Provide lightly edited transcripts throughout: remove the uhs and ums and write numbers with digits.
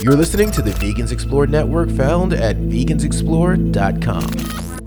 You're listening to the Vegans Explore Network, found at vegansexplore.com.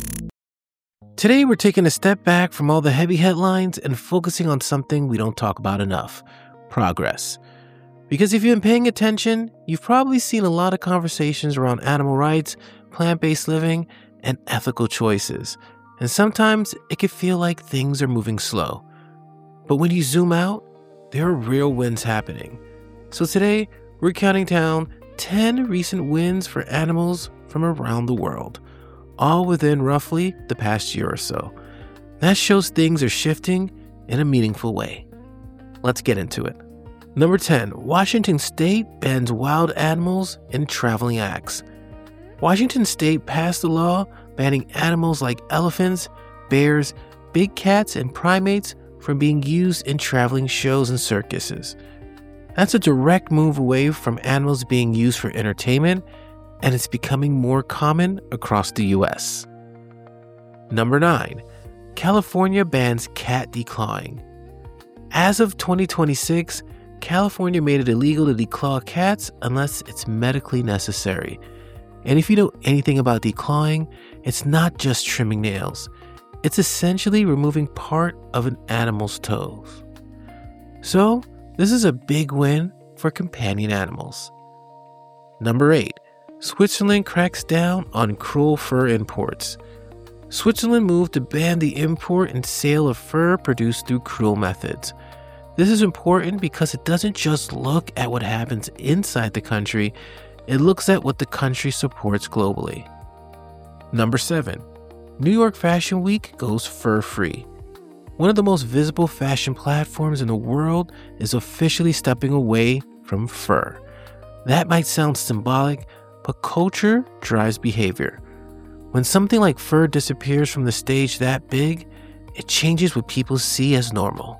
Today, we're taking a step back from all the heavy headlines and focusing on something we don't talk about enough: progress. Because if you've been paying attention, you've probably seen a lot of conversations around animal rights, plant-based living, and ethical choices. And sometimes it can feel like things are moving slow. But when you zoom out, there are real wins happening. So today, we're counting down 10 recent wins for animals from around the world, all within roughly the past year or so. That shows things are shifting in a meaningful way. Let's get into it. Number 10, Washington State bans wild animals in traveling acts. Washington State passed a law banning animals like elephants, bears, big cats, and primates from being used in traveling shows and circuses. That's a direct move away from animals being used for entertainment, and it's becoming more common across the US. Number 9, California bans cat declawing. As of 2026, California made it illegal to declaw cats unless it's medically necessary. And if you know anything about declawing, it's not just trimming nails. It's essentially removing part of an animal's toes. So, this is a big win for companion animals. Number 8, Switzerland cracks down on cruel fur imports. Switzerland moved to ban the import and sale of fur produced through cruel methods. This is important because it doesn't just look at what happens inside the country, it looks at what the country supports globally. Number 7, New York Fashion Week goes fur-free. One of the most visible fashion platforms in the world is officially stepping away from fur. That might sound symbolic, but culture drives behavior. When something like fur disappears from the stage that big, it changes what people see as normal.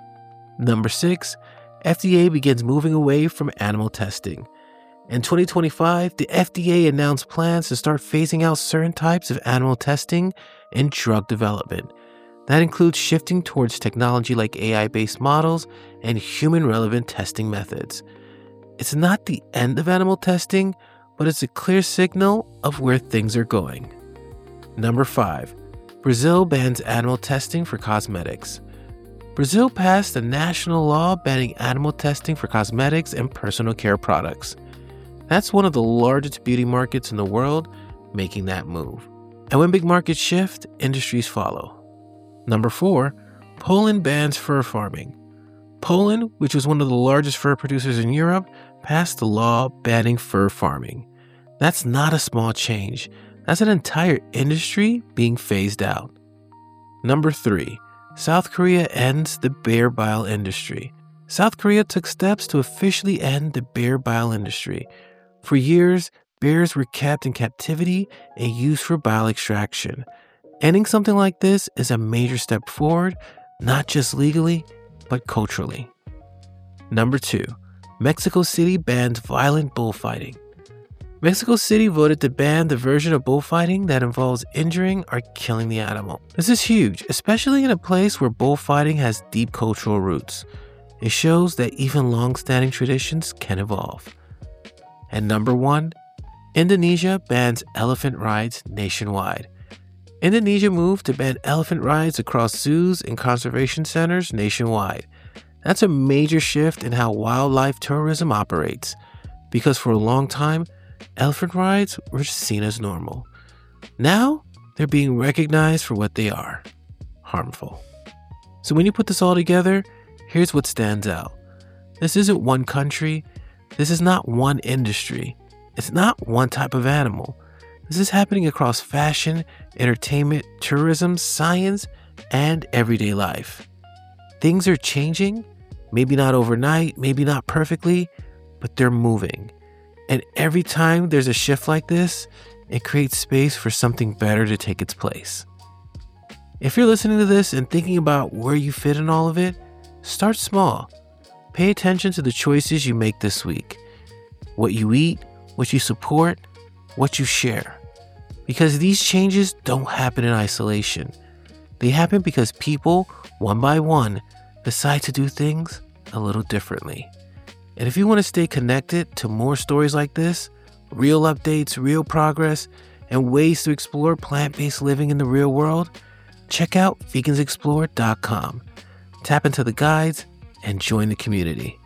Number 6, FDA begins moving away from animal testing. In 2025, the FDA announced plans to start phasing out certain types of animal testing in drug development. That includes shifting towards technology like AI-based models and human-relevant testing methods. It's not the end of animal testing, but it's a clear signal of where things are going. Number 5, Brazil bans animal testing for cosmetics. Brazil passed a national law banning animal testing for cosmetics and personal care products. That's one of the largest beauty markets in the world, making that move. And when big markets shift, industries follow. Number 4, Poland bans fur farming. Poland, which is one of the largest fur producers in Europe, passed a law banning fur farming. That's not a small change. That's an entire industry being phased out. Number 3, South Korea ends the bear bile industry. South Korea took steps to officially end the bear bile industry. For years, bears were kept in captivity and used for bile extraction. Ending something like this is a major step forward, not just legally, but culturally. Number 2, Mexico City bans violent bullfighting. Mexico City voted to ban the version of bullfighting that involves injuring or killing the animal. This is huge, especially in a place where bullfighting has deep cultural roots. It shows that even long-standing traditions can evolve. And number 1, Indonesia bans elephant rides nationwide. Indonesia moved to ban elephant rides across zoos and conservation centers nationwide. That's a major shift in how wildlife tourism operates, because for a long time, elephant rides were seen as normal. Now, they're being recognized for what they are: harmful. So when you put this all together, here's what stands out. This isn't one country. This is not one industry. It's not one type of animal. This is happening across fashion, entertainment, tourism, science, and everyday life. Things are changing, maybe not overnight, maybe not perfectly, but they're moving. And every time there's a shift like this, it creates space for something better to take its place. If you're listening to this and thinking about where you fit in all of it, start small. Pay attention to the choices you make this week. What you eat, what you support, what you share. Because these changes don't happen in isolation. They happen because people, one by one, decide to do things a little differently. And if you want to stay connected to more stories like this, real updates, real progress, and ways to explore plant-based living in the real world, check out vegansexplore.com. Tap into the guides and join the community.